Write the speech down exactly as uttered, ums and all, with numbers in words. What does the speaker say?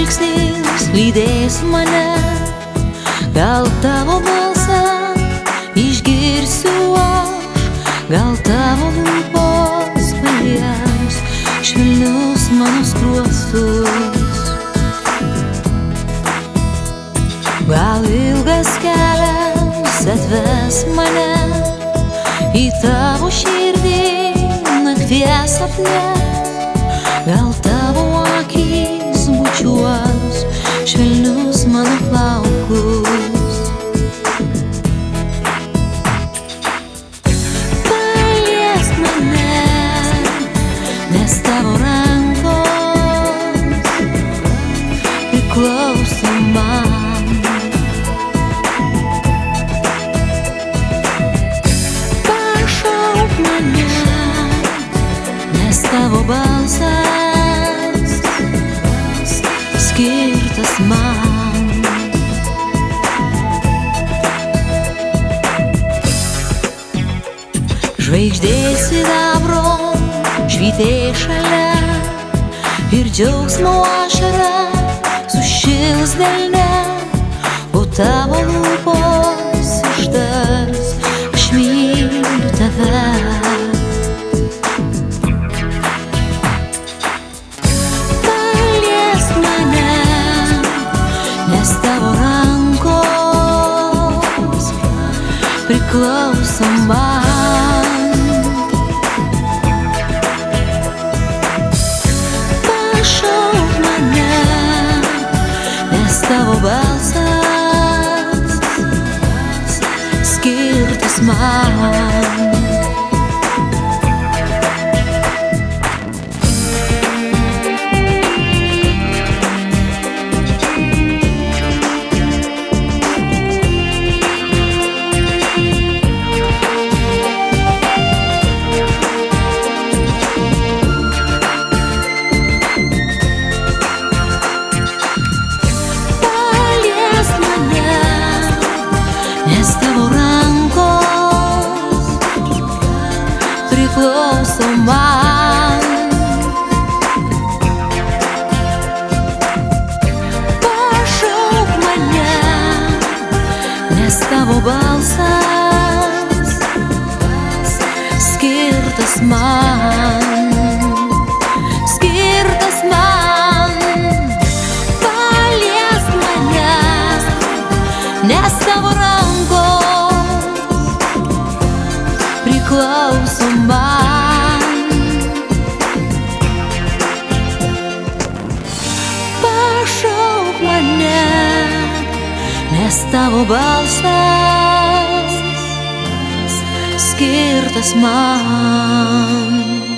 žvilgsnis lydės mane, gal tavo balsą išgirsiu aš, gal tavo lūpos palies švelnius mano skruostus. Gal ilgas kelias atves mane į tavo širdį nakties sapne, gal tavo akys bučiuos švelnius mano plaukus. Paliesk mane, nes tavo rankos priklauso man. Pašauk mane, nes tavo balsas skirtas man. Žvaigždės sidabro švytės šalia ir džiaugsmo ašara sušils delne, o tavo lūpos ištars: aš myliu tave. Paliesk mane, nes tavo rankos priklauso man. Pašauk mane, nes tavo balsas skirtas man. Nes tavo rankos priklauso man. Pašauk mane, nes tavo balsas skirtas man. Skirtas man. Paliesk mane, nes tavo rankos priklauso man. Pašauk mane, nes tavo balsas skirtas man.